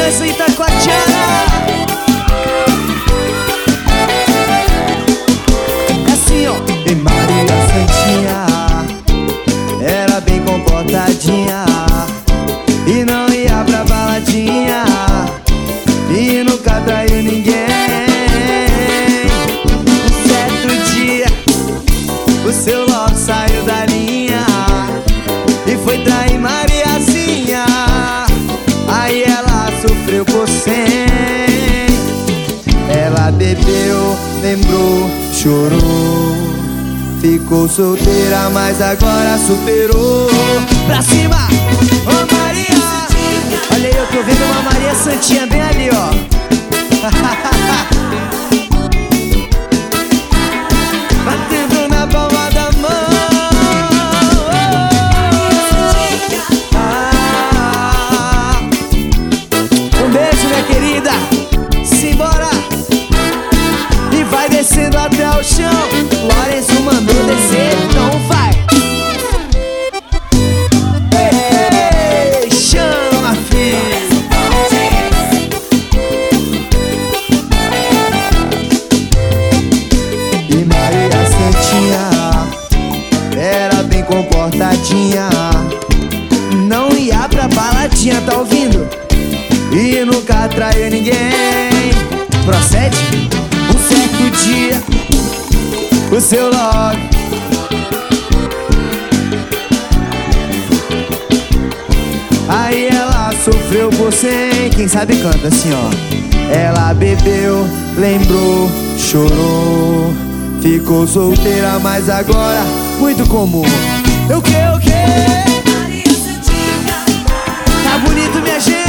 Aliança Itacoatiara. É assim, ó. E Maria Santinha era bem comportadinha e não ia pra baladinha e nunca traiu ninguém. Um certo dia o seu logo saiu da linha e foi trair Mariazinha. Aí ela sofreu por 100. Ela bebeu, lembrou, chorou, ficou solteira, mas agora superou. Pra cima, ô Maria. Olha aí, eu tô vendo uma Maria Santinha bem ali, ó. Batendo na palma da mão. Um beijo, minha querida. Simbora. E vai descendo até o chão. Lourenço mandou descer, então vai. Ei, chama, filho. E Maria Santinha era bem comportadinha, Não ia pra baladinha, tá ouvindo? e nunca traiu ninguém. Procede. Um certo dia o seu log aí ela sofreu por 100. Quem sabe canta assim, ó. Ela bebeu, lembrou, chorou, ficou solteira, mas agora Muito comum. O que? Tá bonito, minha gente.